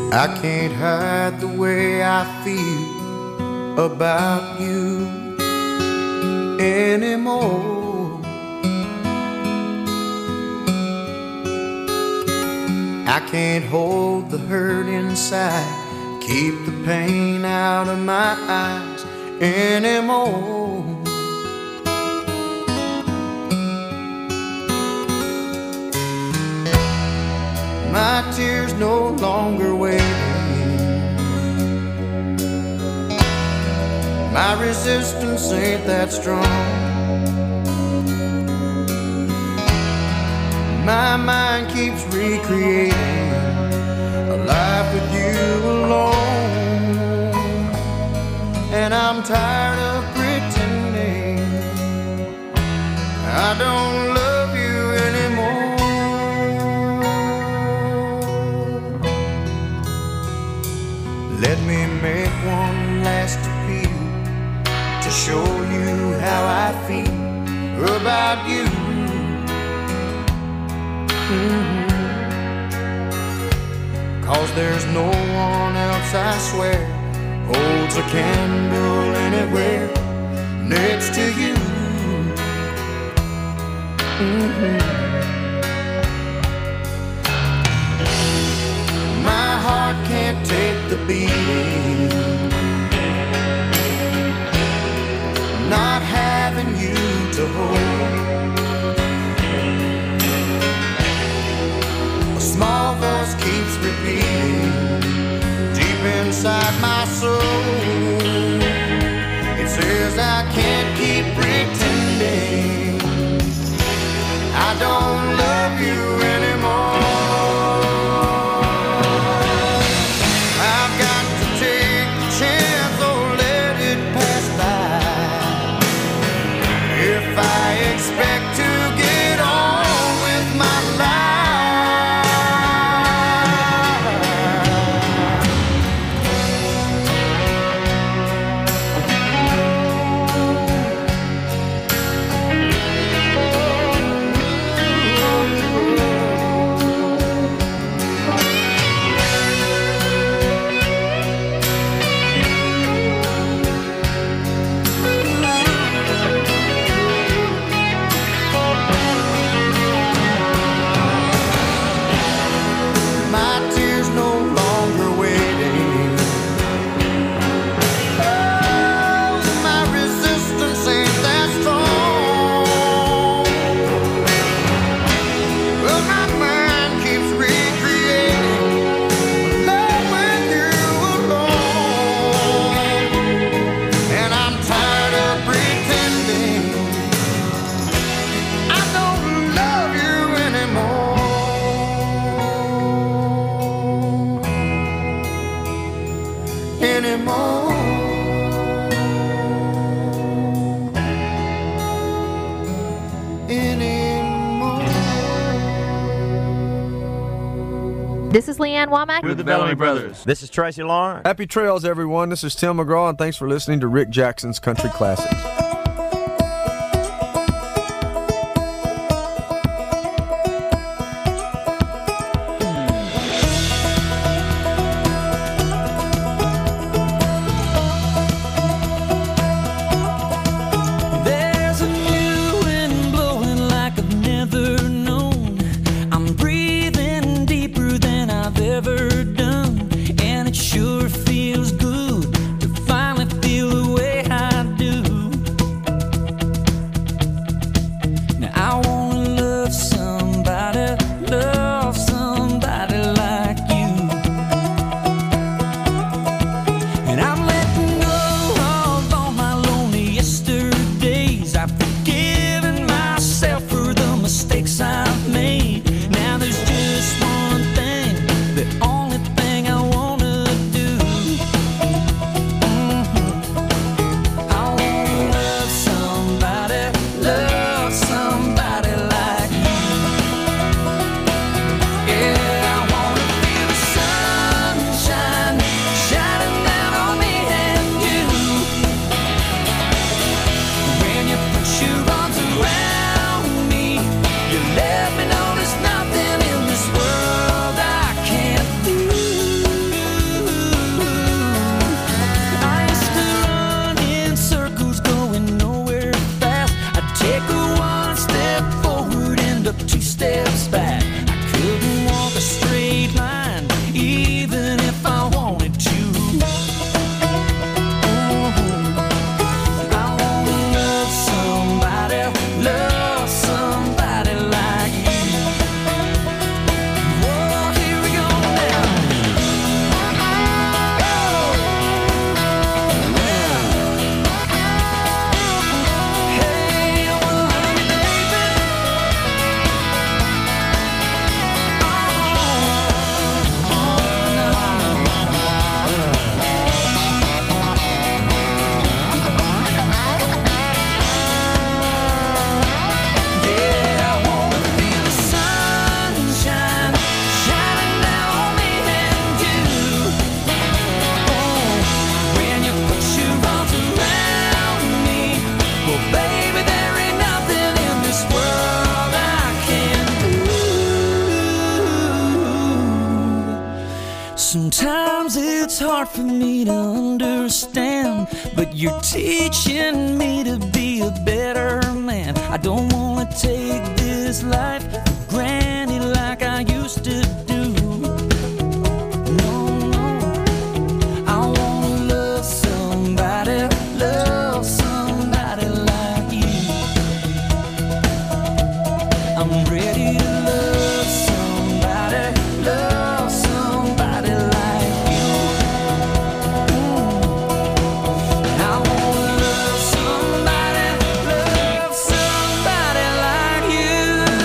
I can't hide the way I feel about you anymore. I can't hold the hurt inside, keep the pain out of my eyes anymore. My tears no longer waiting. My resistance ain't that strong. My mind keeps recreating a life with you alone. And I'm tired of pretending I don't love you anymore. Let me make one last appeal to show you how I feel about you. Cause there's no one else, I swear, holds a candle anywhere next to you. My heart can't take the beating, not having you to hold. A small voice keeps repeating deep inside my soul. It says I can't keep pretending I don't love you anymore. Expect to get on with my This is Leanne Womack. We're the Bellamy Brothers. This is Tracy Lawrence. Happy trails, everyone. This is Tim McGraw, and thanks for listening to Rick Jackson's Country Classics. Sure feels good to finally feel the way I do. Sometimes it's hard for me to understand, but you're teaching me to be a better man. I don't want to take this life for granted like I used to do. No, no, I want to love somebody like you. I'm ready to love somebody like you. I want to love somebody like you.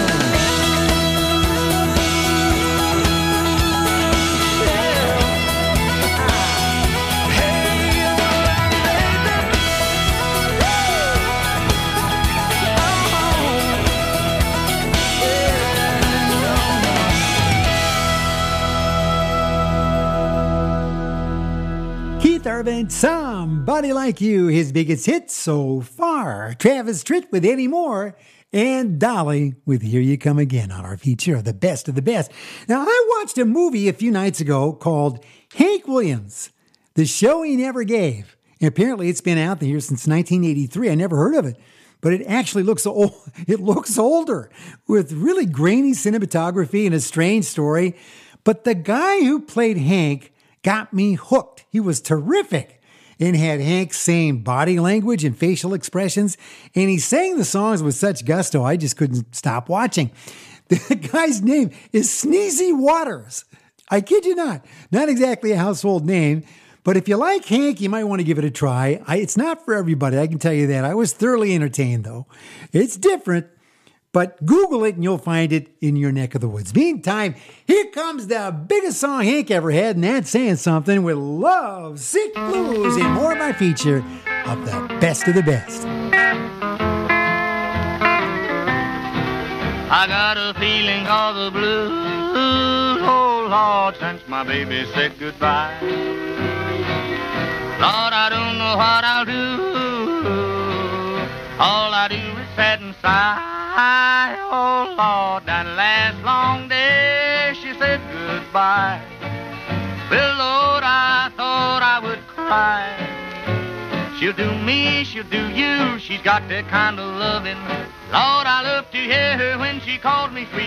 Keith Urban, Somebody Like You, his biggest hit so far. Travis Tritt with Any More, and Dolly with Here You Come Again on our feature of the best of the best. Now, I watched a movie a few nights ago called Hank Williams, The Show He Never Gave. And apparently it's been out here since 1983. I never heard of it, but it actually looks old. It looks older with really grainy cinematography and a strange story. But the guy who played Hank got me hooked. He was terrific and had Hank's same body language and facial expressions. And he sang the songs with such gusto, I just couldn't stop watching. The guy's name is Sneezy Waters. I kid you not. Not exactly a household name, but if you like Hank, you might want to give it a try. It's not for everybody, I can tell you that. I was thoroughly entertained, though. It's different, but Google it and you'll find it in your neck of the woods. Meantime, here comes the biggest song Hank ever had, and that's saying something, with Love Sick Blues and more of my feature of the best of the best. I got a feeling of the blues, oh Lord, since my baby said goodbye. Lord, I don't know what I'll do. All I do is sit and sigh. Oh Lord, that last long day she said goodbye. Well, Lord, I thought I would cry. She'll do me, she'll do you. She's got that kind of loving. Lord, I love to hear her when she calls me sweet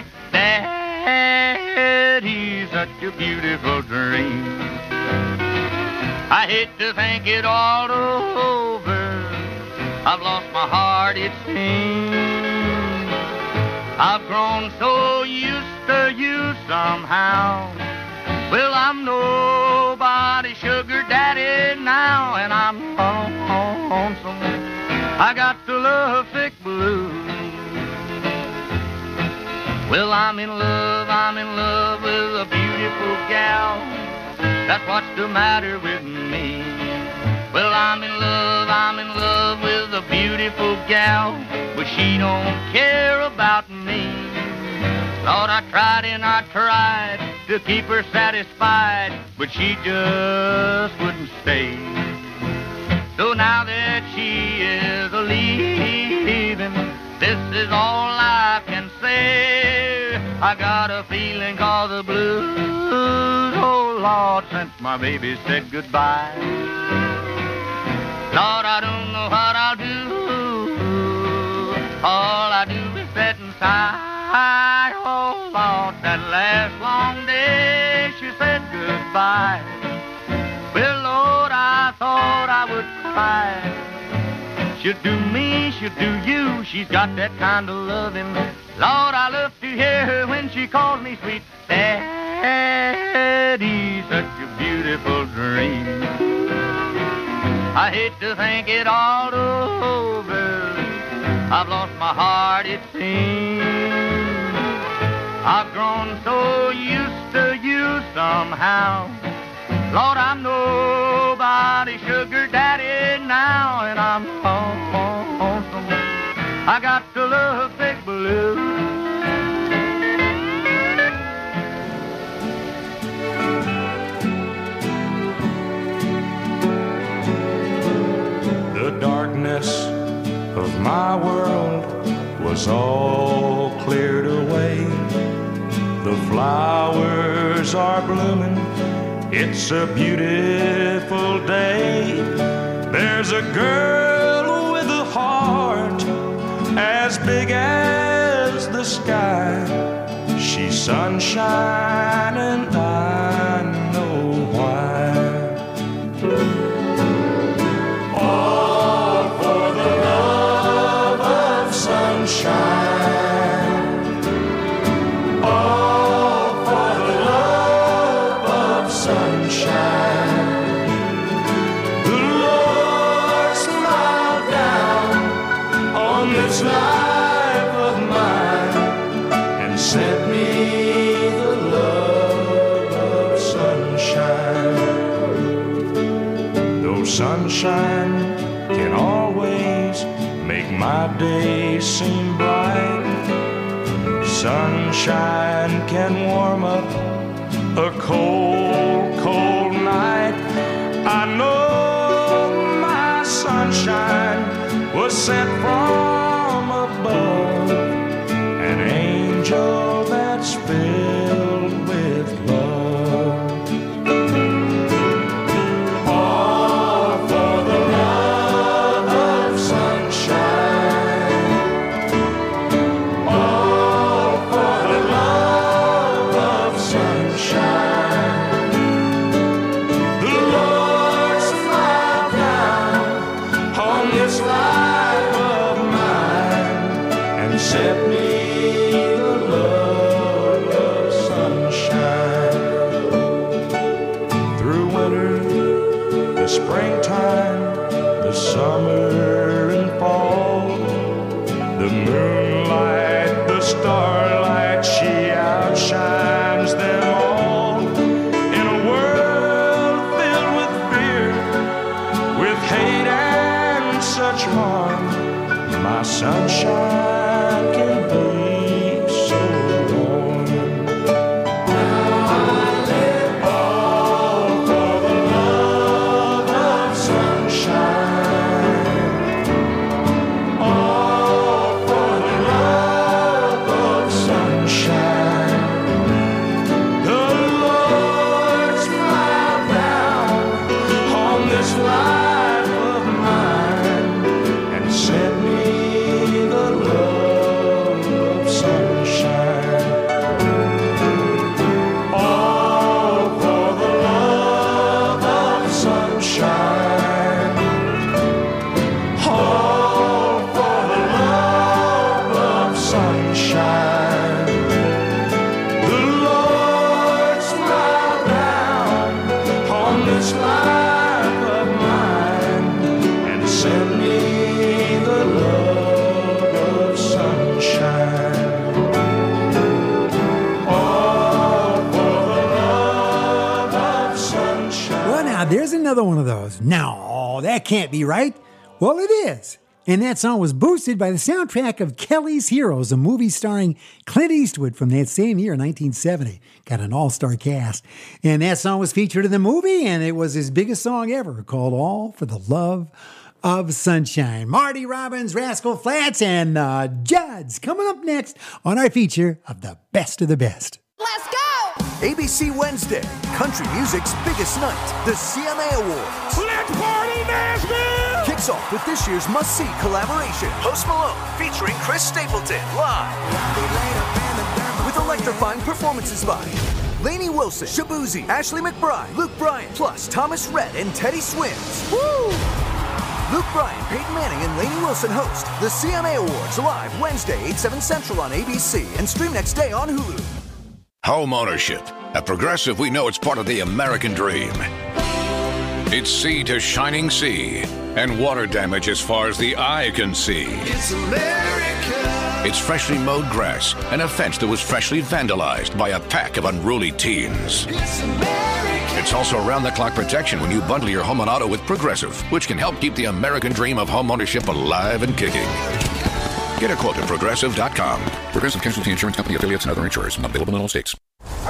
Daddy. Such a beautiful dream. I hate to think it all over. I've lost my heart, it seems. I've grown so used to you somehow. Well, I'm nobody's sugar daddy now, and I'm lonesome. I got the love sick blues. Well, I'm in love with a beautiful gal. That's what's the matter with me. Well, I'm in love with a beautiful gal, but she don't care about me. Lord, I tried and I tried to keep her satisfied, but she just wouldn't stay. So now that she is a-leaving, this is all I can say. I got a feeling called the blues, oh Lord, since my baby said goodbye. Lord, I don't know what I'll do. All I do is sit and sigh. Oh Lord, that last long day she said goodbye. Well, Lord, I thought I would cry. She'll do me, she'll do you. She's got that kind of loving. Lord, I love to hear her when she calls me sweet Daddy. Such a beautiful dream. I hate to think it all over. I've lost my heart, it seems. I've grown so used to you somehow. Lord, I'm nobody's sugar daddy now, and I'm lonesome. I got to love big blues. The darkness of my world was all cleared away. The flowers are blooming It's a beautiful day. There's a girl with a heart as big as the sky. She's sunshine and I know why. All for the love of sunshine. All for the love of sunshine. The Lord smiled down on this life of mine and sent me the love of sunshine. Though sunshine can always make my day seem bright, sunshine can warm up a cold, cold night. I know my sunshine was sent from above, an angel that's filled with love. All for the love of sunshine. All for the love of sunshine. The Lord smiled down on this life of mine and sent me the love of sunshine. Through winter, the springtime, the summer and fall, the moonlight, the starlight, she outshines them all. In a world filled with fear, with hate and such harm, my sunshine can be so warm. All for the love of sunshine. All for the love of sunshine. The Lord smiled down on this life of mine and sent me the love of sunshine. All for the love of sunshine. All for the love of sunshine. The Lord smiled down on this life of mine and sent me the love of sunshine. All for the love of sunshine. Well, now, there's another one of those. No, that can't be right. Well, it is. And that song was boosted by the soundtrack of Kelly's Heroes, a movie starring Clint Eastwood from that same year, 1970. Got an all-star cast. And that song was featured in the movie, and it was his biggest song ever, called All for the Love of Sunshine. Marty Robbins, Rascal Flatts, and Judds coming up next on our feature of the best of the best. Let's go! ABC Wednesday, country music's biggest night, the CMA Awards. Let's party, Nashville! Kicks off with this year's must-see collaboration, Post Malone featuring Chris Stapleton live. With electrifying performances by Lainey Wilson, Shabuzi, Ashley McBride, Luke Bryan, plus Thomas Rhett and Teddy Swims. Woo! Luke Bryan, Peyton Manning, and Lainey Wilson host the CMA Awards live Wednesday, 8/7 Central on ABC and stream next day on Hulu. Home ownership. At Progressive, we know it's part of the American dream. It's sea to shining sea, and water damage as far as the eye can see. It's America. It's freshly mowed grass and a fence that was freshly vandalized by a pack of unruly teens. It's America. It's also round-the-clock protection when you bundle your home and auto with Progressive, which can help keep the American dream of home ownership alive and kicking. Get a quote at Progressive.com. Progressive Casualty Insurance Company, affiliates, and other insurers. Not available in all states.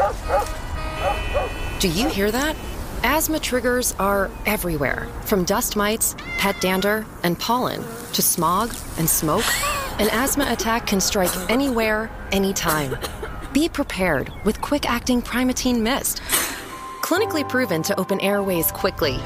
Do you hear that? Asthma triggers are everywhere, from dust mites, pet dander, and pollen, to smog and smoke. An asthma attack can strike anywhere, anytime. Be prepared with quick-acting Primatene Mist. Clinically proven to open airways quickly.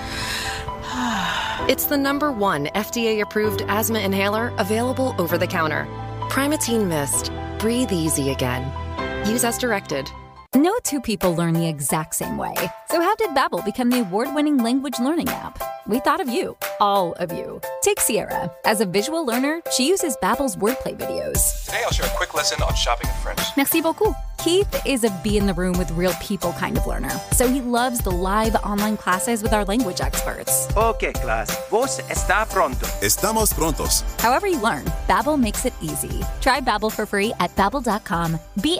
It's the #1 FDA-approved asthma inhaler available over the counter. Primatene Mist. Breathe easy again. Use as directed. No two people learn the exact same way. So how did Babbel become the award-winning language learning app? We thought of you, all of you. Take Sierra. As a visual learner, she uses Babbel's wordplay videos. Today I'll share a quick lesson on shopping in French. Merci beaucoup. Keith is a be in the room with real people kind of learner, so he loves the live online classes with our language experts. Okay, class. Vos está pronto. Estamos prontos. However you learn, Babbel makes it easy. Try Babbel for free at Babbel.com.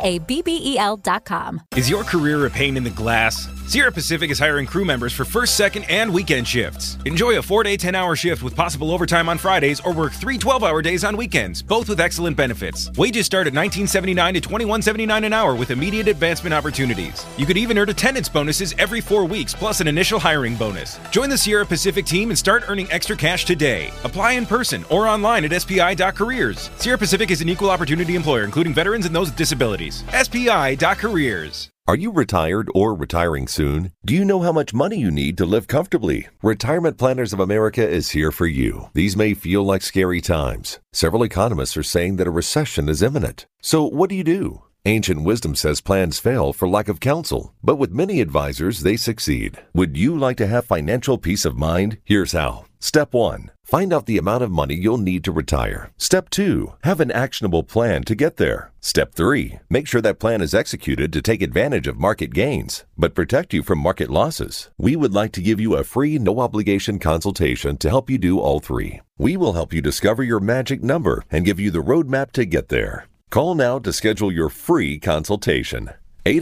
BABBEL.com. Is your career a pain in the glass? Sierra Pacific is hiring crew members for first, second, and weekend shifts. Enjoy a 4-day, 10-hour shift with possible overtime on Fridays or work 3 12-hour days on weekends, both with excellent benefits. Wages start at $19.79 to $21.79 an hour with immediate advancement opportunities. You could even earn attendance bonuses every 4 weeks, plus an initial hiring bonus. Join the Sierra Pacific team and start earning extra cash today. Apply in person or online at SPI.careers. Sierra Pacific is an equal opportunity employer, including veterans and those with disabilities. SPI.careers. Are you retired or retiring soon? Do you know how much money you need to live comfortably? Retirement Planners of America is here for you. These may feel like scary times. Several economists are saying that a recession is imminent. So what do you do? Ancient wisdom says plans fail for lack of counsel, but with many advisors, they succeed. Would you like to have financial peace of mind? Here's how. Step 1. Find out the amount of money you'll need to retire. Step 2. Have an actionable plan to get there. Step 3. Make sure that plan is executed to take advantage of market gains, but protect you from market losses. We would like to give you a free, no-obligation consultation to help you do all 3. We will help you discover your magic number and give you the roadmap to get there. Call now to schedule your free consultation.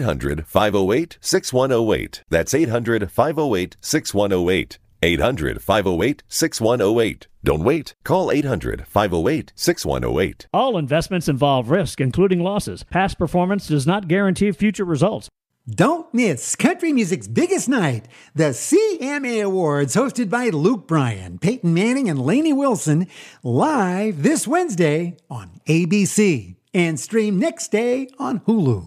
800-508-6108. That's 800-508-6108. 800-508-6108. Don't wait. Call 800-508-6108. All investments involve risk, including losses. Past performance does not guarantee future results. Don't miss country music's biggest night, the CMA Awards, hosted by Luke Bryan, Peyton Manning, and Lainey Wilson, live this Wednesday on ABC and stream next day on Hulu.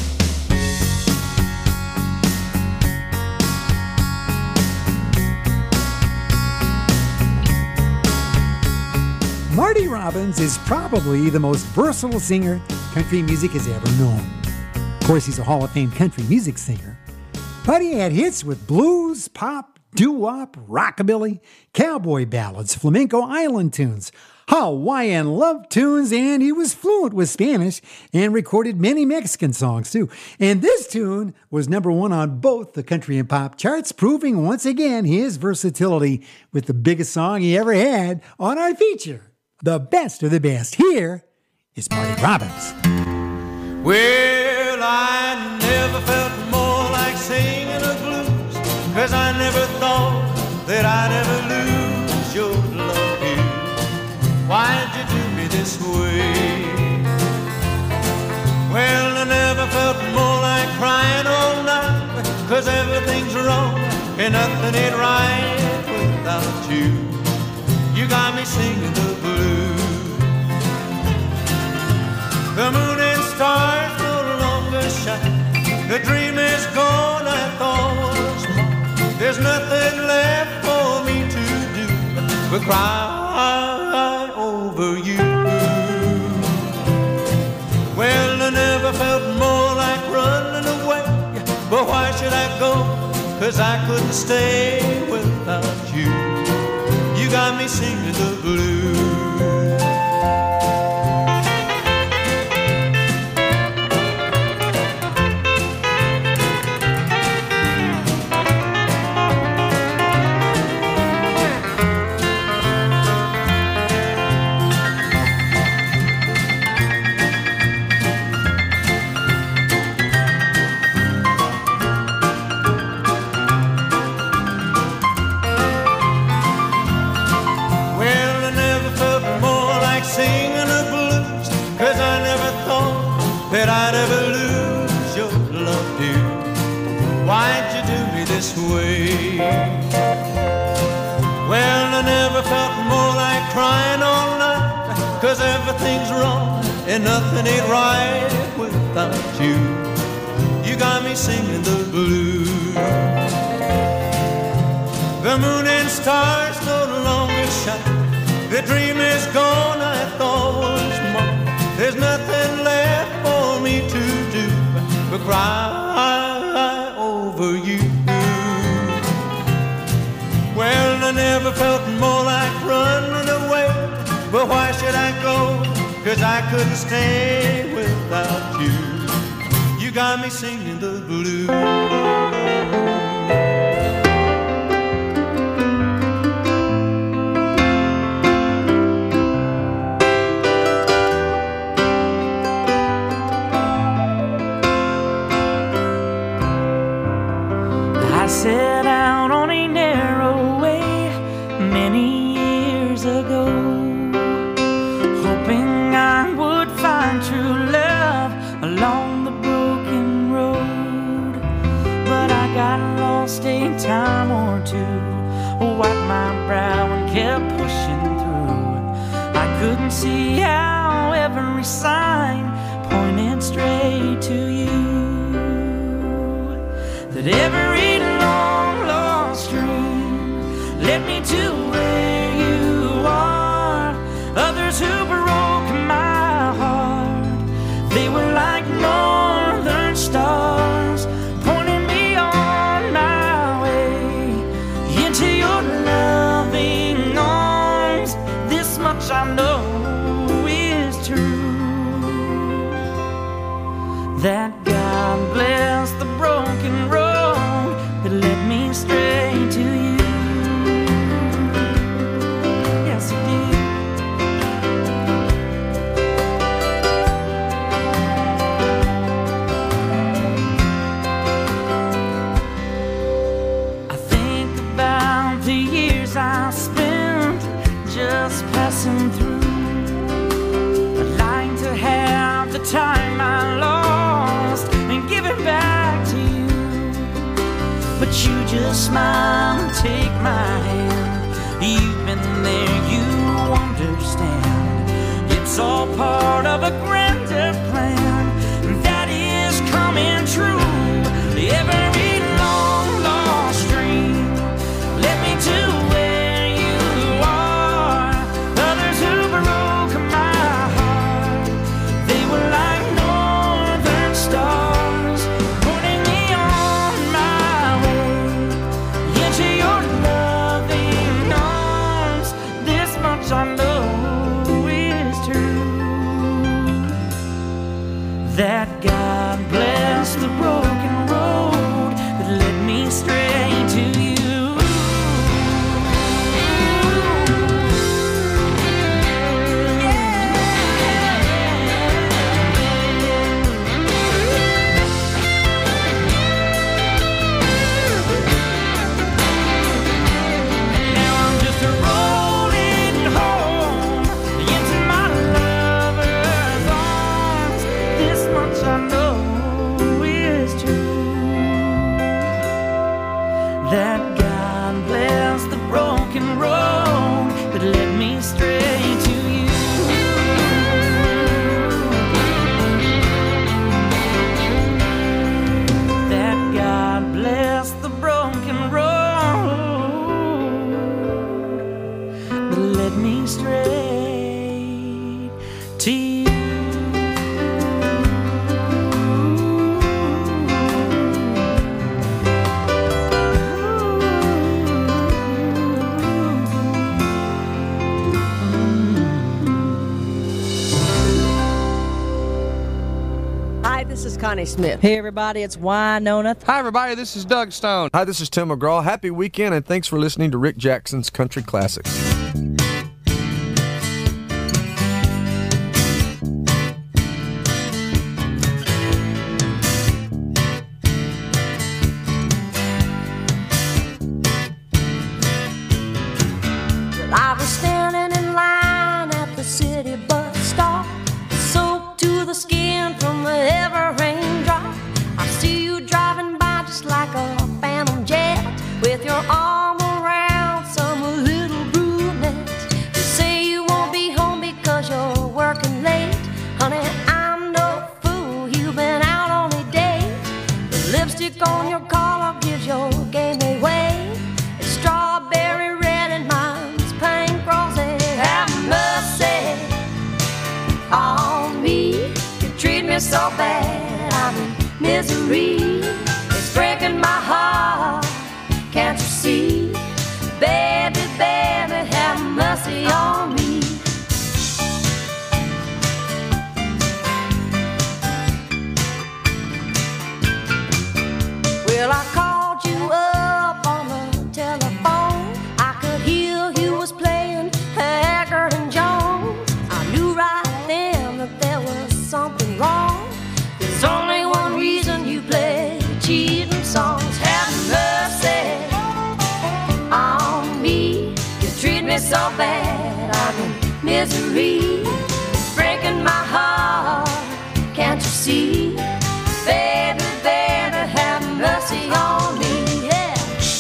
Marty Robbins is probably the most versatile singer country music has ever known. Of course, he's a Hall of Fame country music singer, but he had hits with blues, pop, doo-wop, rockabilly, cowboy ballads, flamenco island tunes, Hawaiian love tunes, and he was fluent with Spanish and recorded many Mexican songs too. And this tune was #1 on both the country and pop charts, proving once again his versatility with the biggest song he ever had on our feature. The best of the best. Here is Marty Robbins. Well, I never felt more like singing the blues, 'cause I never thought that I'd ever lose your love here. Why'd you do me this way? Well, I never felt more like crying all night, 'cause everything's wrong and nothing ain't right without you. You got me singing the blues. The moon and stars no longer shine. The dream is gone, I thought was mine. There's nothing left for me to do but cry over you. Well, I never felt more like running away, but why should I go? 'Cause I couldn't stay without you. You got me singing the blues. That I'd ever lose your love, dear. Why'd you do me this way? Well, I never felt more like crying all night, 'cause everything's wrong and nothing ain't right without you. You got me singing the blues. The moon and stars no longer shine. The dream is gone, I thought was mine. There's nothing left for me to do but cry over you. Well, I never felt more like running away, but why should I go? 'Cause I couldn't stay without you. You got me singing the blues. I set out on a narrow way many years ago, hoping I would find true love along the broken road. But I got lost a time or two, wiped my brow and kept pushing through. I couldn't see how every sign pointed straight to you, that every long lost dream led me to where you are. Others who broke my heart, they were like northern stars, pointing me on my way into your loving arms. This much I know is true, that God bless the broken road that led me straight to you. Yes, it did. I think about the years I spent just passing through. I'd like to have the time I lost and give it back to you, but you just smile and take my hand. You've been there, you understand. It's all part of a grander plan that is coming true. Every long lost dream led me to where you are. Others who broke my heart, they were like northern stars, pointing me on my way into your loving arms. This much I know is true, that God bless the broken road that led me straight to you. Now I'm just rolling home into my lover's arms. This much I know is true, that God bless the broken road that led me straight to you. That God bless the broken road that led me straight to you. Hi, this is Connie Smith. Hey, everybody, it's Wynonna. Hi, everybody. This is Doug Stone. Hi, this is Tim McGraw. Happy weekend, and thanks for listening to Rick Jackson's Country Classics. I was standing in line at the city bus stop, soaked to the skin from the ever raindrop. I see you driving by just like a phantom jet, with your arm around some little brunette. so bad, I'm in misery. It's breaking my heart, can't you see? Baby, baby, have mercy on me, yeah.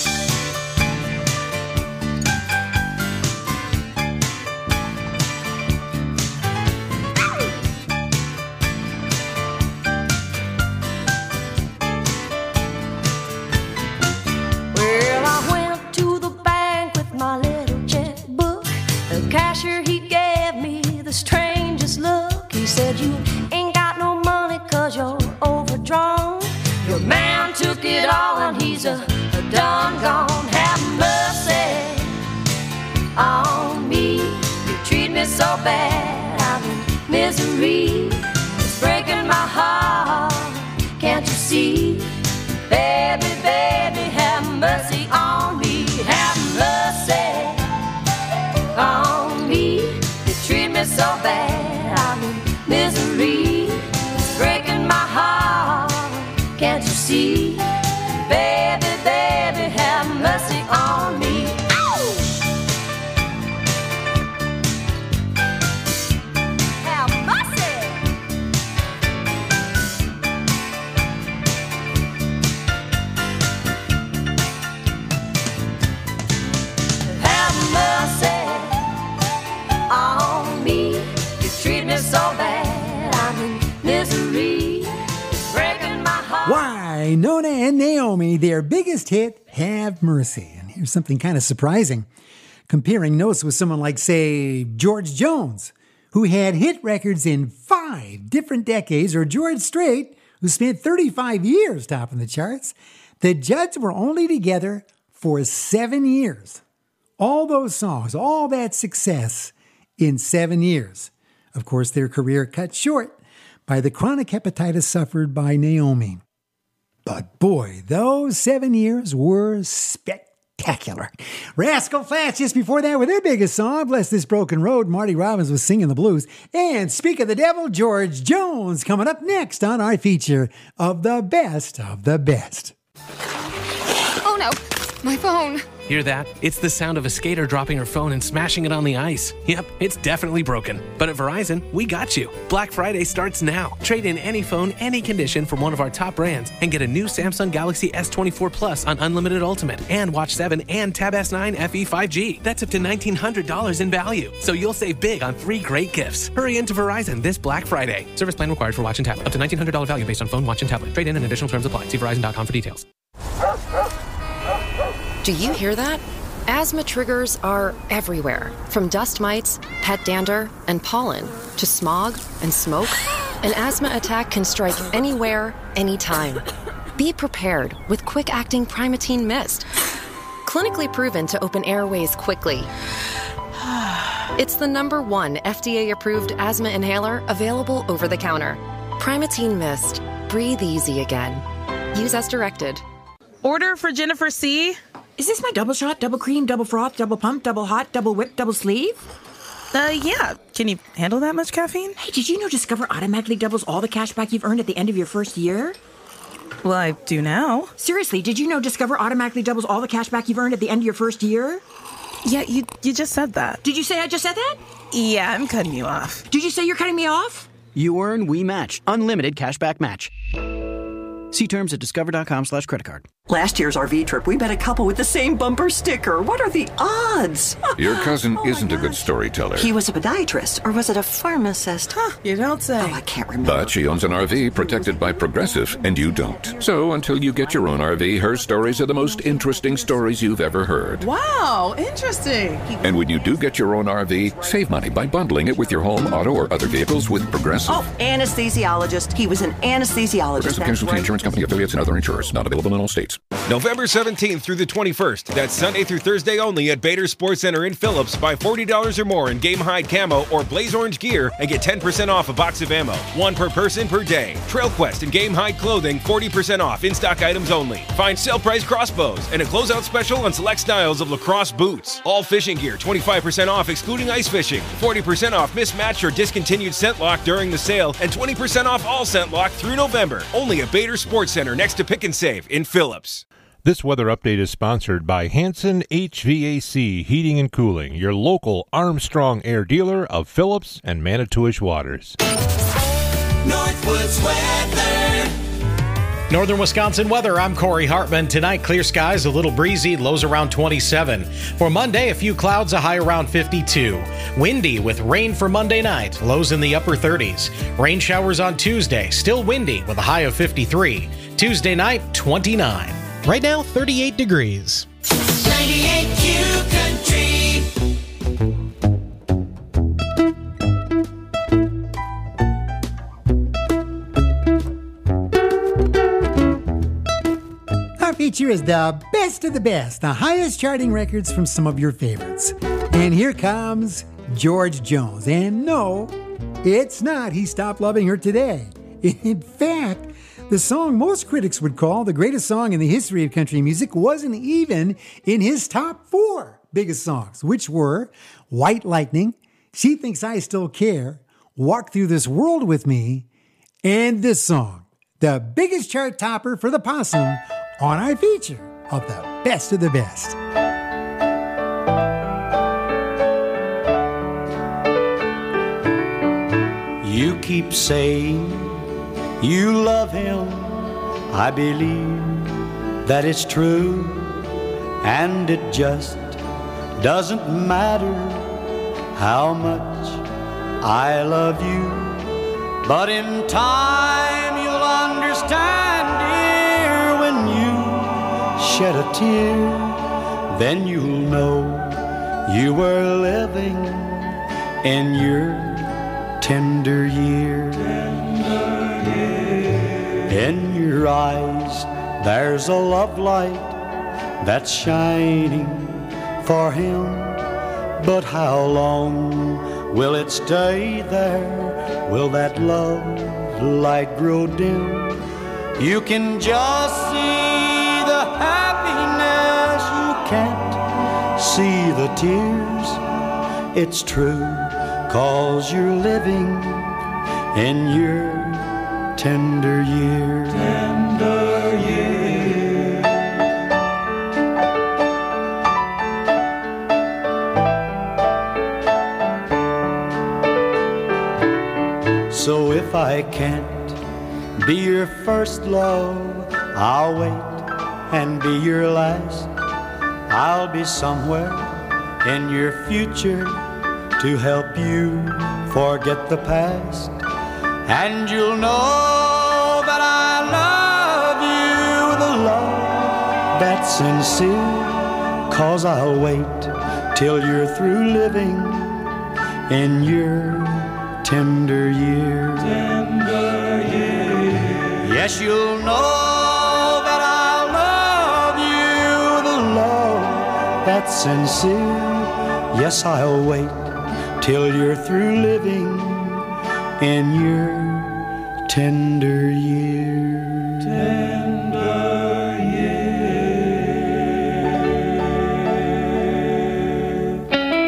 Well, I went to the bank with my little checkbook. The cashier, he gave me the strangest look. He said, you ain't got no money 'cause you're overdrawn. Your man took it all and he's a done gone. Have mercy on me. You treat me so bad, I'm in misery. It's breaking my heart, can't you see? Baby, baby, have mercy on me. Have mercy on me. You treat me so bad, I'm in misery. It's breaking my heart, can't you see? Baby, baby, have mercy on me. Ow! Have mercy. Have mercy on me. You treat me so bad, I'm in misery. It's breaking my heart. Why, Nona and Naomi, their biggest hit, Have Mercy. And here's something kind of surprising. Comparing notes with someone like, say, George Jones, who had hit records in 5 different decades, or George Strait, who spent 35 years topping the charts. The Judds were only together for 7 years. All those songs, all that success in 7 years. Of course, their career cut short by the chronic hepatitis suffered by Naomi. But boy, those 7 years were spectacular. Rascal Flatts just before that with their biggest song, Bless This Broken Road. Marty Robbins was singing the blues. And speak of the devil, George Jones coming up next on our feature of the best of the best. Oh no, my phone. Hear that? It's the sound of a skater dropping her phone and smashing it on the ice. Yep, it's definitely broken. But at Verizon, we got you. Black Friday starts now. Trade in any phone, any condition from one of our top brands and get a new Samsung Galaxy S24 Plus on Unlimited Ultimate and Watch 7 and Tab S9 FE 5G. That's up to $1,900 in value. So you'll save big on 3 great gifts. Hurry into Verizon this Black Friday. Service plan required for Watch and Tab. Up to $1,900 value based on phone, watch, and tablet. Trade in and additional terms apply. See Verizon.com for details. Do you hear that? Asthma triggers are everywhere, from dust mites, pet dander, and pollen, to smog and smoke. An asthma attack can strike anywhere, anytime. Be prepared with quick-acting Primatene Mist. Clinically proven to open airways quickly. It's the #1 FDA-approved asthma inhaler available over the counter. Primatene Mist. Breathe easy again. Use as directed. Order for Jennifer C. Is this my double shot, double cream, double froth, double pump, double hot, double whip, double sleeve? Yeah. Can you handle that much caffeine? Hey, did you know Discover automatically doubles all the cash back you've earned at the end of your first year? Well, I do now. Seriously, did you know Discover automatically doubles all the cash back you've earned at the end of your first year? Yeah, you just said that. Did you say I just said that? Yeah, I'm cutting you off. Did you say you're cutting me off? You earn, we match. Unlimited cashback match. See terms at discover.com/creditcard. Last year's RV trip, we met a couple with the same bumper sticker. What are the odds? Your cousin isn't a good storyteller. He was a podiatrist, or was it a pharmacist? You don't say. Oh, I can't remember. But she owns an RV protected by Progressive, and you don't. So until you get your own RV, her stories are the most interesting stories you've ever heard. Wow, interesting. And when you do get your own RV, save money by bundling it with your home, auto, or other vehicles with Progressive. Oh, anesthesiologist. He was an anesthesiologist. Progressive Casualty Insurance Company, affiliates, and other insurers. Not available in all states. November 17th through the 21st. That's Sunday through Thursday only at Bader Sports Center in Phillips. Buy $40 or more in Game Hide Camo or Blaze Orange gear and get 10% off a box of ammo. 1 per person per day. Trail Quest and Game Hide clothing, 40% off in-stock items only. Find sale price crossbows and a closeout special on select styles of lacrosse boots. All fishing gear, 25% off excluding ice fishing. 40% off mismatched or discontinued scent lock during the sale and 20% off all scent lock through November. Only at Bader Sports Center next to Pick and Save in Phillips. This weather update is sponsored by Hanson HVAC Heating and Cooling, your local Armstrong Air dealer of Phillips and Manitowish Waters. Northwoods weather. Northern Wisconsin weather, I'm Corey Hartman. Tonight, clear skies, a little breezy, lows around 27. For Monday, a few clouds, a high around 52. Windy with rain for Monday night, lows in the upper 30s. Rain showers on Tuesday, still windy with a high of 53. Tuesday night, 29. Right now, 38 degrees. 98 Q Country. Our feature is the best of the best, the highest charting records from some of your favorites. And here comes George Jones. And no, it's not He Stopped Loving Her Today. In fact, the song most critics would call the greatest song in the history of country music wasn't even in his top 4 biggest songs, which were White Lightning, She Thinks I Still Care, Walk Through This World With Me, and this song, the biggest chart topper for the Possum on our feature of the best of the best. You keep saying you love him, I believe that it's true, and it just doesn't matter how much I love you. But in time you'll understand, dear, when you shed a tear, then you'll know you were living in your tender years. In your eyes there's a love light that's shining for him, but how long will it stay there? Will that love light grow dim? You can just see the happiness, you can't see the tears. It's true, 'cause you're living in your tender years. Tender years. So if I can't be your first love, I'll wait and be your last. I'll be somewhere in your future to help you forget the past. And you'll know that I love you with a love that's sincere, 'cause I'll wait till you're through living in your tender years. Tender years. Yes, you'll know that I love you with a love that's sincere. Yes, I'll wait till you're through living in your tender years. Tender years.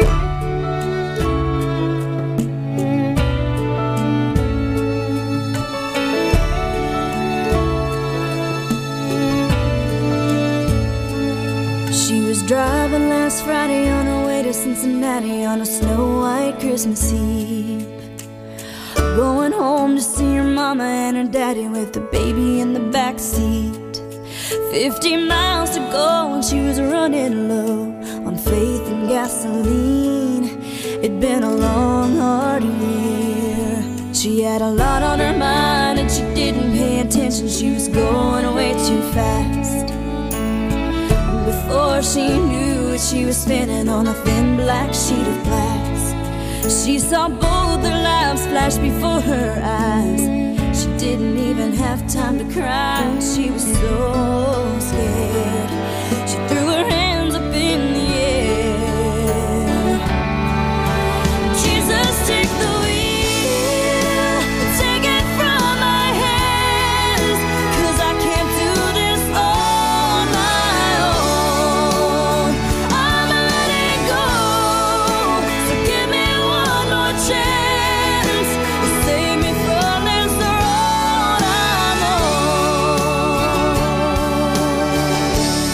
She was driving last Friday on her way to Cincinnati on a snow-white Christmas Eve, going home to see her mama and her daddy with the baby in the back seat. 50 miles to go and she was running low on faith and gasoline. It'd been a long, hard year. She had a lot on her mind and she didn't pay attention. She was going way too fast. Before she knew it, she was spinning on a thin black sheet of glass. She saw both their lives flash before her eyes. She didn't even have time to cry. She was so scared. She threw her hands up in the air. Jesus, take the wheel, take it from my hands, 'cause I can't do this on my own. I'm letting go, so give me one more chance. Save me from this road I'm on.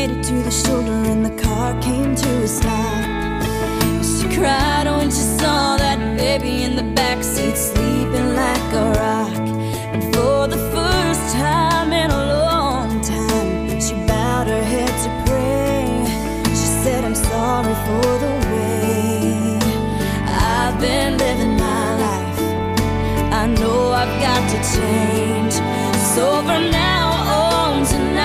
made it to the shoulder and the car came to a stop. She cried when she saw that baby in the backseat sleeping like a rock. And for the first time in a long time, she bowed her head to pray. She said, I'm sorry for the way I've been living my life. I know I've got to change. So from now on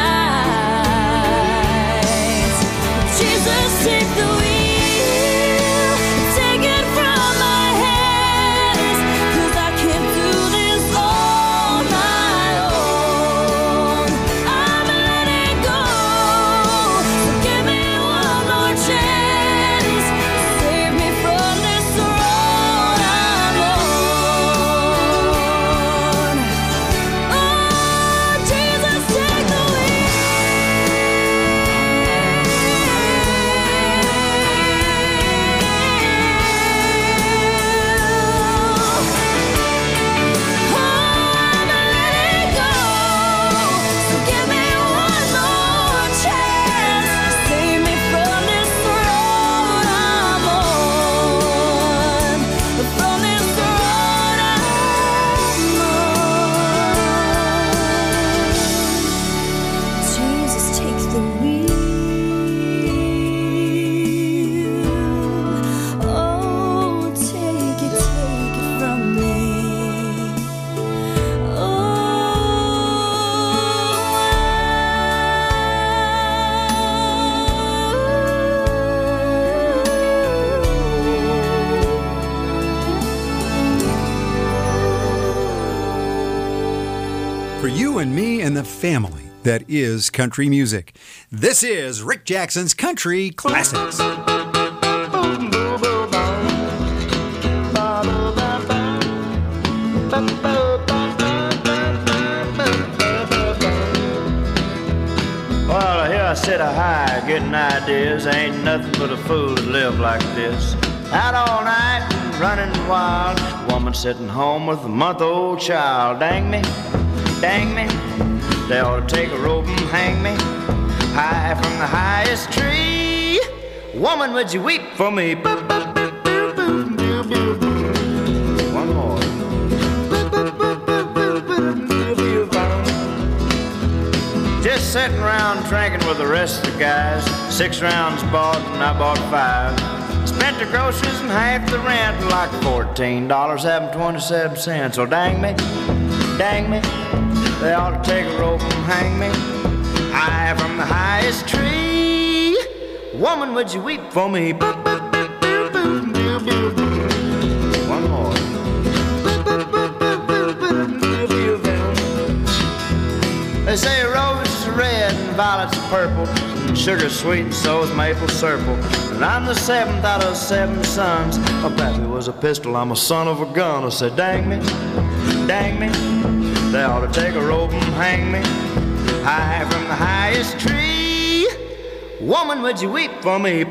tonight, Jesus, take the wheel, take it from my hands, 'cause I can't do this on my own. I'm letting go, so give me one more chance, save me from this road I'm on. Oh, Jesus, take the For you and me and the family that is country music. This is Rick Jackson's Country Classics. Well, here I sit a high, getting ideas. Ain't nothing but a fool to live like this. Out all night, running wild. Woman sitting home with a month-old child. Dang me, they ought to take a rope and hang me high from the highest tree. Woman, would you weep for me? One more. Just sitting around drinking with the rest of the guys. 6 rounds bought and I bought 5. Spent the groceries and half the rent, like $14, having 27 cents. So dang me, they ought to take a rope and hang me high from the highest tree. Woman, would you weep for me? One more. They say roses are red and violets are purple, and sugar's sweet and so is maple syrup. And I'm the 7th out of 7 sons. My pappy was a pistol, I'm a son of a gun. I said, dang me, they ought to take a rope and hang me high from the highest tree. Woman, would you weep for me?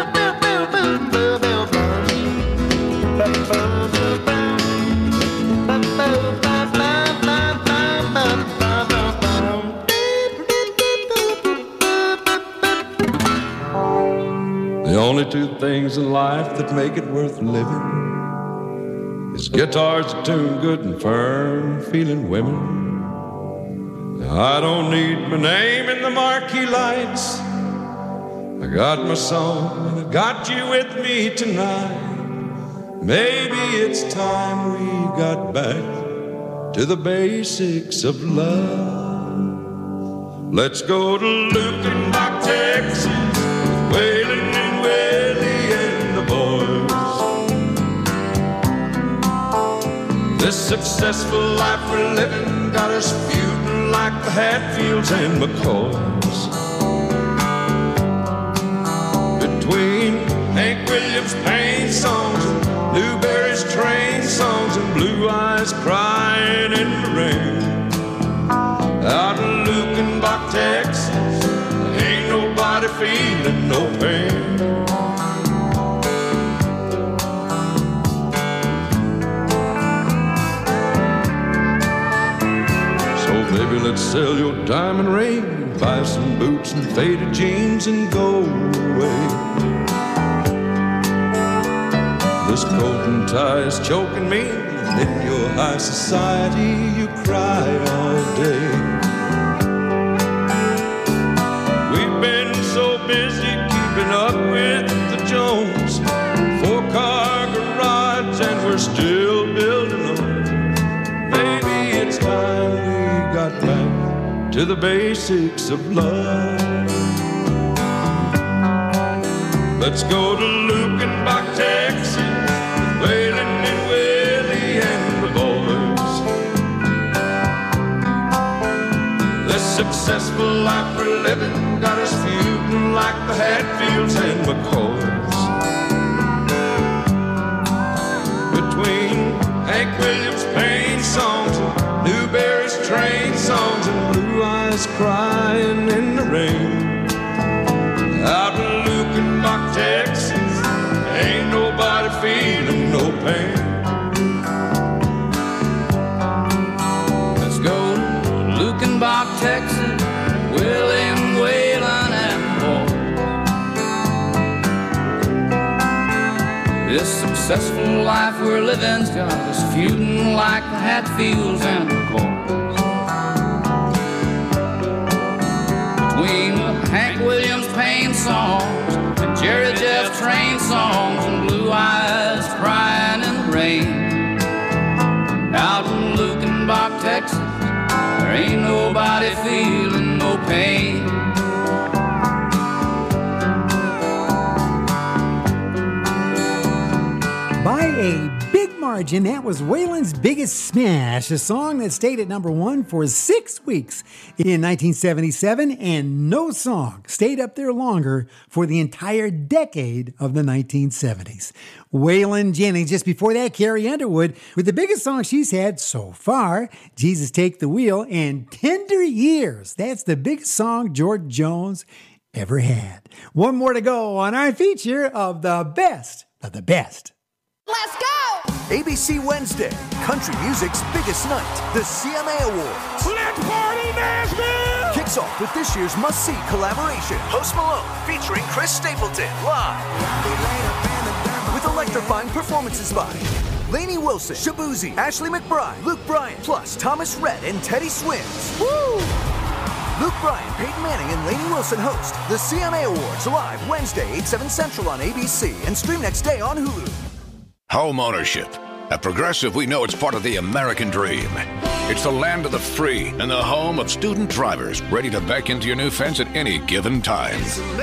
The only 2 things in life that make it worth living is guitars that tune good and firm, feeling women. Now, I don't need my name in the marquee lights. I got my song and I got you with me tonight. Maybe it's time we got back to the basics of love. Let's go to Lukenbach, Texas, Waylon and Willie and the boys. This successful life we're living got us feuding like the Hatfields and McCoys. Between Hank Williams' pain songs and Newberry's train songs and Blue Eyes crying in the rain, out in Lukenbach, Texas, ain't nobody feeling no pain. So baby, let's sell your diamond ring, buy some boots and faded jeans and go away. This coat and tie is choking me, and in your high society you cry all day. We've been so busy keeping up with the Jones, 4-car garage and we're still building on. Baby, it's time we got back to the basics of love. Let's go to Lukenbach, Texas, with Waylon and Willie and the boys. This successful life we're living got us feuding like the Hatfields and McCoys. Between Hank Williams' pain songs and Newberry's train songs and Blue Eyes crying in the rain. Out in Lukenbach, Texas, ain't nobody feeling no pain. Let's go to Lukenbach, Texas, William, Waylon, and more. This successful life we're living's got us feuding like the Hatfields and McCoys. Between the Hank Williams pain songs and Jerry Jeff train songs and Blue Eyes crying in the rain. Out in Lukenbach, Texas, there ain't nobody feeling no pain. By a big margin, that was Waylon's biggest smash, a song that stayed at number 1 for 6 weeks in 1977, and no song stayed up there longer for the entire decade of the 1970s. Waylon Jennings, just before that, Carrie Underwood, with the biggest song she's had so far, Jesus Take the Wheel, and Tender Years. That's the biggest song George Jones ever had. One more to go on our feature of the best of the best. Let's go! ABC Wednesday, country music's biggest night, the CMA Awards. Let's party, Nashville! Kicks off with this year's must-see collaboration, Post Malone featuring Chris Stapleton live. With electrifying performances by Lainey Wilson, Shabuzi, Ashley McBride, Luke Bryan, plus Thomas Rhett and Teddy Swims. Woo! Luke Bryan, Peyton Manning, and Lainey Wilson host the CMA Awards live Wednesday, 8/7 Central on ABC and stream next day on Hulu. Home ownership. At Progressive, we know it's part of the American dream. It's the land of the free and the home of student drivers ready to back into your new fence at any given time.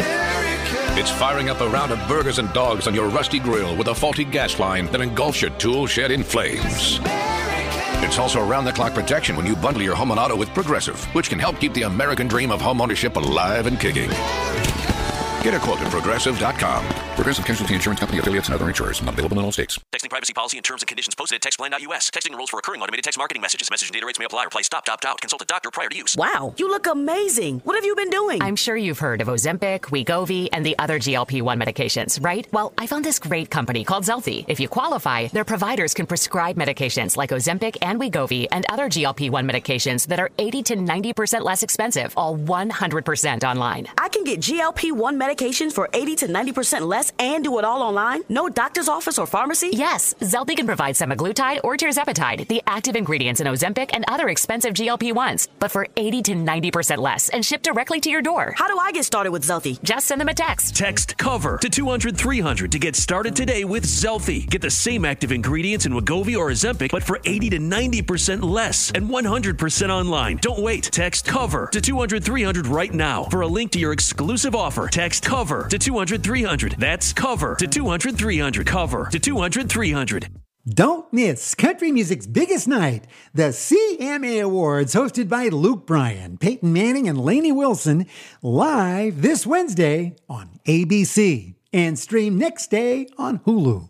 It's firing up a round of burgers and dogs on your rusty grill with a faulty gas line that engulfs your tool shed in flames. It's also around-the-clock protection when you bundle your home and auto with Progressive, which can help keep the American dream of home ownership alive and kicking. Get a quote at Progressive.com. Progressive Casualty Insurance Company, affiliates, and other insurers. Not available in all states. Texting privacy policy and terms and conditions posted at textplan.us. Texting rules for recurring automated text marketing messages. Message and data rates may apply. Reply stop, opt out. Consult a doctor prior to use. Wow, you look amazing. What have you been doing? I'm sure you've heard of Ozempic, Wegovy, and the other GLP-1 medications, right? Well, I found this great company called Zelfie. If you qualify, their providers can prescribe medications like Ozempic and Wegovy and other GLP-1 medications that are 80 to 90% less expensive, all 100% online. I can get GLP-1 medications for 80 to 90% less and do it all online? No doctor's office or pharmacy? Yes, Zelfie can provide semaglutide or tirzepatide, the active ingredients in Ozempic and other expensive GLP-1s, but for 80 to 90% less and shipped directly to your door. How do I get started with Zelfie? Just send them a text. Text COVER to 200-300 to get started today with Zelfie. Get the same active ingredients in Wegovy or Ozempic, but for 80 to 90% less and 100% online. Don't wait. Text COVER to 200-300 right now for a link to your exclusive offer. Text COVER to 200-300. That's COVER to 200-300. COVER to 200-300. Don't miss country music's biggest night, the CMA Awards, hosted by Luke Bryan, Peyton Manning, and Lainey Wilson, live this Wednesday on ABC and stream next day on Hulu.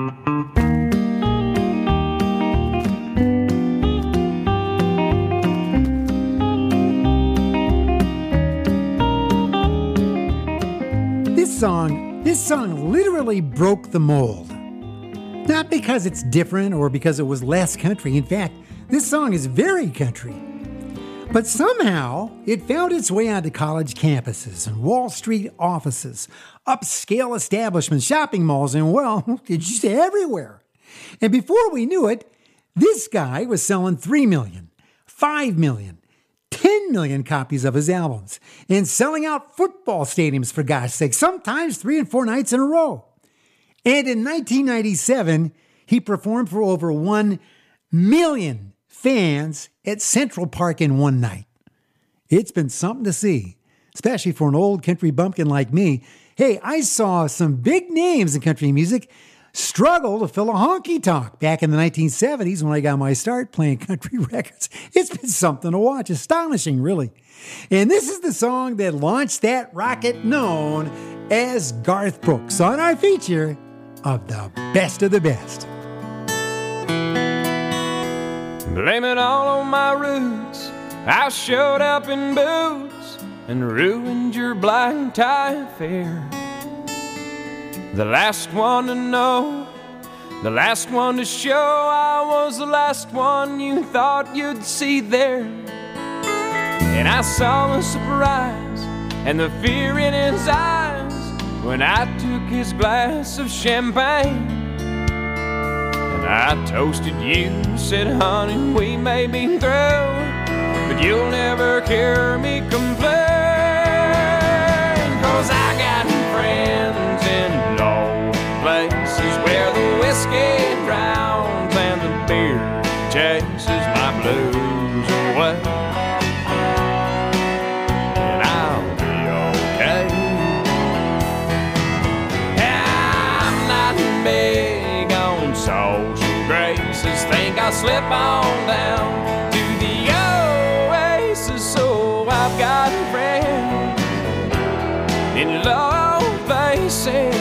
This song literally broke the mold. Not because it's different or because it was less country. In fact, this song is very country. But somehow, it found its way onto college campuses and Wall Street offices, upscale establishments, shopping malls, and, well, it's just everywhere. And before we knew it, this guy was selling 3 million, 5 million, 10 million copies of his albums, and selling out football stadiums, for gosh sake, sometimes 3 and 4 nights in a row. And in 1997, he performed for over 1 million fans at Central Park in one night. It's been something to see, especially for an old country bumpkin like me. Hey, I saw some big names in country music struggle to fill a honky-tonk back in the 1970s when I got my start playing country records. It's been something to watch. Astonishing, really. And this is the song that launched that rocket known as Garth Brooks on our feature of the best of the best. Blame it all on my roots. I showed up in boots and ruined your black tie affair. The last one to know, the last one to show, I was the last one you thought you'd see there. And I saw the surprise and the fear in his eyes when I took his glass of champagne. And I toasted you, said, honey, we may be through, but you'll never hear me complain. 'Cause I got friends in low places where the whiskey drowns and the beer chases my blues away. And I'll be okay. I'm not big on social graces. Think I'll slip on down to the oasis. So I've got friends in low places.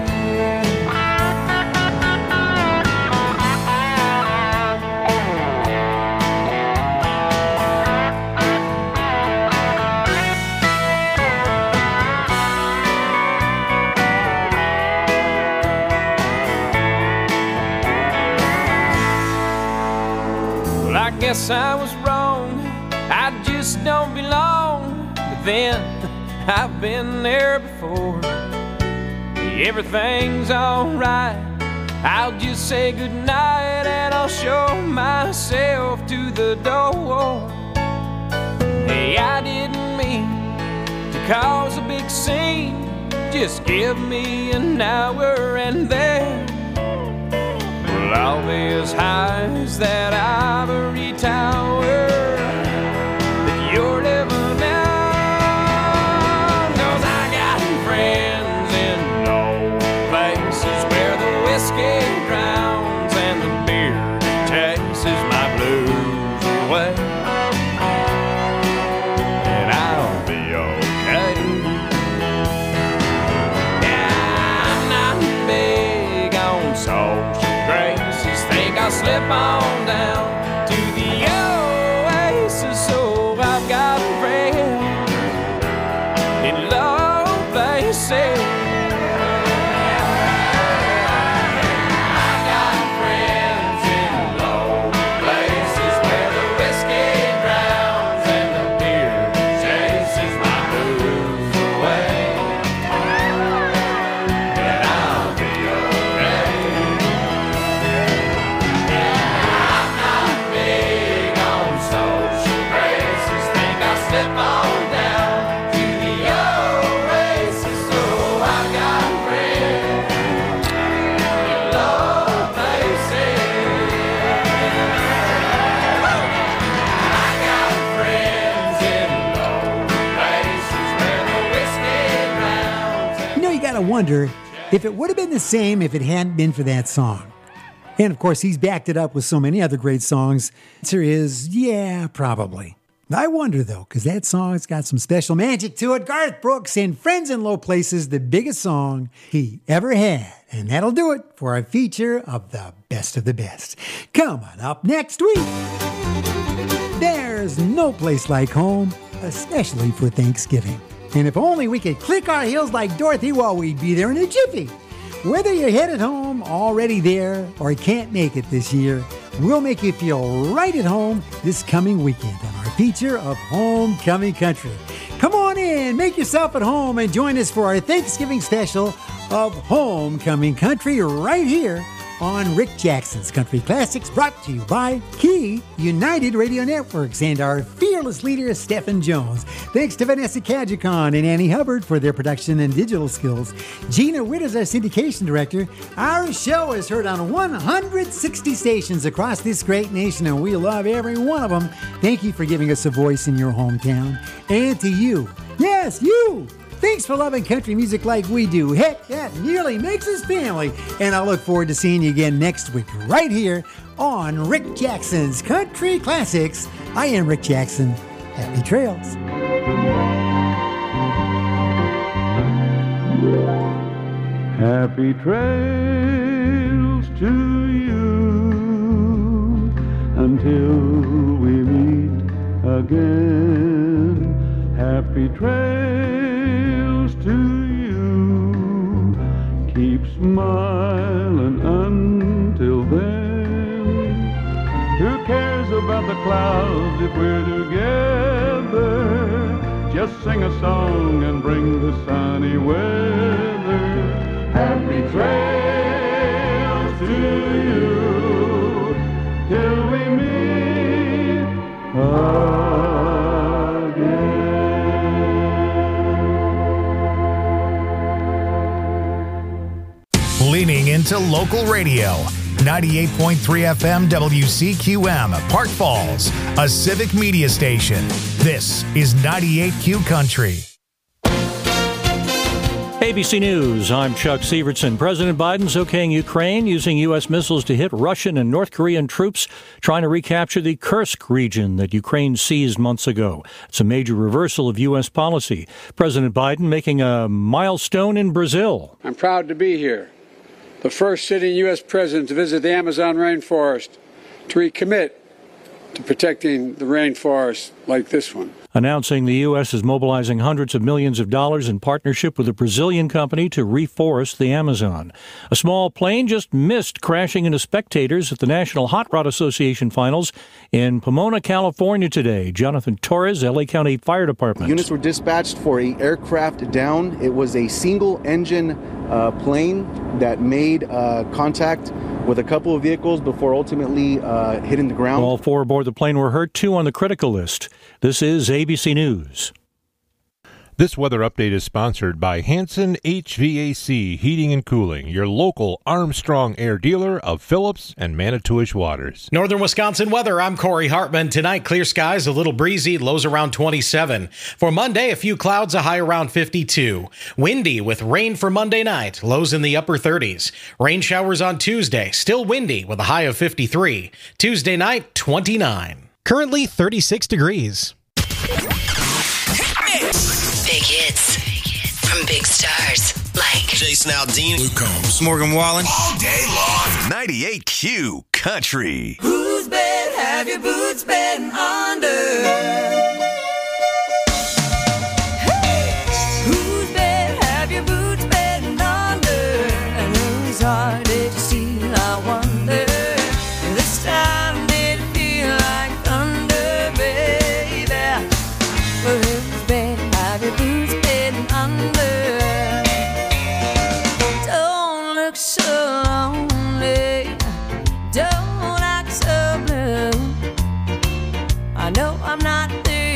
Well, I guess I was wrong. I just don't belong. But then I've been there before. Everything's alright. I'll just say goodnight and I'll show myself to the door. Hey, I didn't mean to cause a big scene. Just give me an hour and then well, I'll be as high as that ivory tower that you're living in. Whiskey drowns and the beer chases my blues away. And I'll be okay. Yeah, I'm not big on social graces. Think I'll slip on down to the oasis. So I've got friends in low places. Wonder if it would have been the same if it hadn't been for that song. And of course, he's backed it up with so many other great songs. The answer is, yeah, probably. I wonder though, because that song's got some special magic to it. Garth Brooks and Friends in Low Places, the biggest song he ever had. And that'll do it for our feature of the best of the best. Come on up next week. There's no place like home, especially for Thanksgiving. And if only we could click our heels like Dorothy, well, we'd be there in a jiffy. Whether you're headed home, already there, or can't make it this year, we'll make you feel right at home this coming weekend on our feature of Homecoming Country. Come on in, make yourself at home, and join us for our Thanksgiving special of Homecoming Country right here on Rick Jackson's Country Classics, brought to you by Key United Radio Networks and our fearless leader, Stephen Jones. Thanks to Vanessa Kajikon and Annie Hubbard for their production and digital skills. Gina Witt is our syndication director. Our show is heard on 160 stations across this great nation, and we love every one of them. Thank you for giving us a voice in your hometown. And to you, yes, you! Thanks for loving country music like we do. Heck, that nearly makes us family. And I look forward to seeing you again next week right here on Rick Jackson's Country Classics. I am Rick Jackson. Happy trails. Happy trails to you until we meet again. Happy trails to you. Keep smiling until then. Who cares about the clouds if we're together? Just sing a song and bring the sunny weather. Happy trails to you till we meet again. Leaning into local radio. 98.3 FM WCQM, Park Falls, a civic media station. This is 98Q Country. ABC News, I'm Chuck Sievertson. President Biden's okaying Ukraine using U.S. missiles to hit Russian and North Korean troops trying to recapture the Kursk region that Ukraine seized months ago. It's a major reversal of U.S. policy. President Biden making a milestone in Brazil. I'm proud to be here, the first sitting U.S. president to visit the Amazon rainforest, to recommit to protecting the rainforest like this one. Announcing the U.S. is mobilizing hundreds of millions of dollars in partnership with a Brazilian company to reforest the Amazon. A small plane just missed crashing into spectators at the National Hot Rod Association finals in Pomona, California today. Jonathan Torres, L.A. County Fire Department. Units were dispatched for an aircraft down. It was a single-engine plane that made contact with a couple of vehicles before ultimately hitting the ground. All four aboard the plane were hurt, 2 on the critical list. This is ABC News. This weather update is sponsored by Hanson HVAC Heating and Cooling, your local Armstrong Air dealer of Phillips and Manitowish Waters. Northern Wisconsin weather, I'm Corey Hartman. Tonight, clear skies, a little breezy, lows around 27. For Monday, a few clouds, a high around 52. Windy with rain for Monday night, lows in the upper 30s. Rain showers on Tuesday, still windy with a high of 53. Tuesday night, 29. Currently 36 degrees. Big hits from big stars like Jason Aldean, Luke Combs, Morgan Wallen, all day long. 98Q Country. Whose bed have your boots been under? Hey! Whose bed have your boots been under? And whose heart did you steal, I wonder? This time did it feel like thunder, baby? Well, whose bed have your boots been under? Don't look so lonely, don't act so blue. I know I'm not there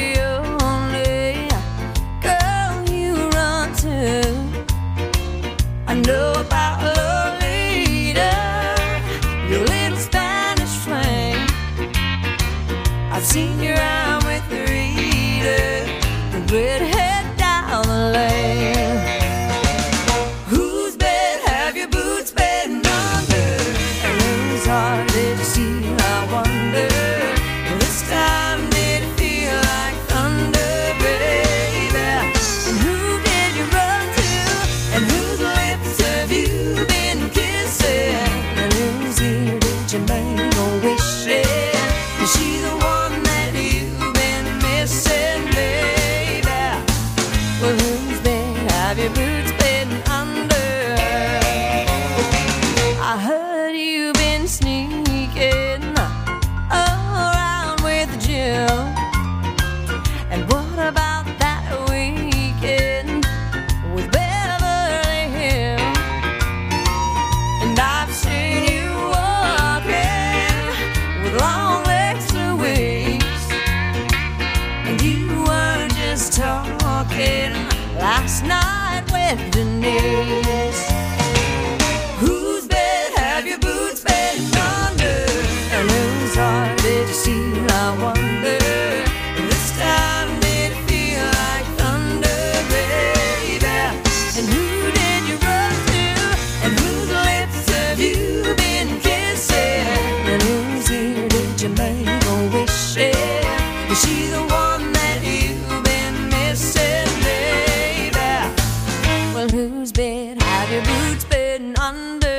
wilderness. Whose bed have your boots been under? And whose heart did you steal, I wonder? This time did it feel like thunder, baby? And who did you run to? And whose lips have you been kissing? And whose ear did you make a wish in? Is she the one that you've been missing, baby? Well, whose bed have your boots been under?